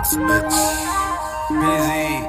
bitch. Busy.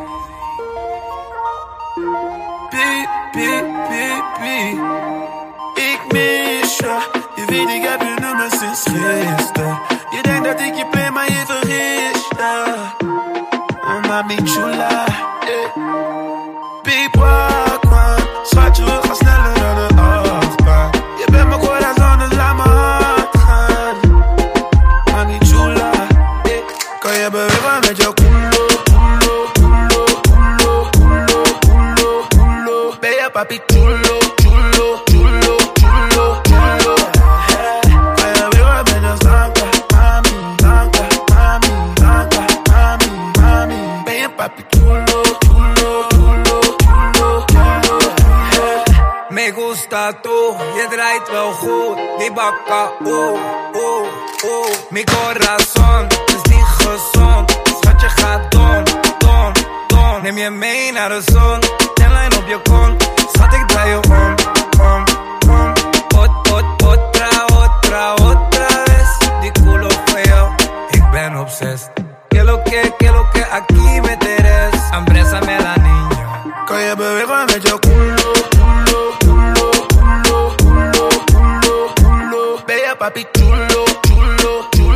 Piep, piep, piep, piep. Ik mis je. Je weet ik heb je nummer sinds gisteren. Je denkt dat ik je play, maar je vergist je. Oh, mami chula. Piep, wakwan. Schatje, we gaan sneller dan een achtbaan. Je bent mijn corazon, dus laat me hard gaan. Mami chula. Kan je bewegen met jouw culo, culo, culo, culo, culo, culo, culo. Ben je papi chulo, chulo, chulo, chulo, chulo. Kan je bewegen met jouw zanka, mami, zanka, mami, zanka, mami, mami. Ben je papi chulo, chulo, chulo, chulo, chulo. Me gusta tú, je draait wel goed. Die bakka, oh, oh, oh. Mi corazon is niet gezond. Schatje gaat don, don, don. Neem je mee naar de zon. Tenlijn op je kont. Schat, ik draai je om, om, om. Otra, otra, otra vez. Die culo feo, ik ben obsessed. Que lo que aquí me teres. Ambrésame la niña. Kan je bewegen met jouw culo, culo, culo, culo, culo, culo, culo. Ben je papi chulo, chulo, chulo.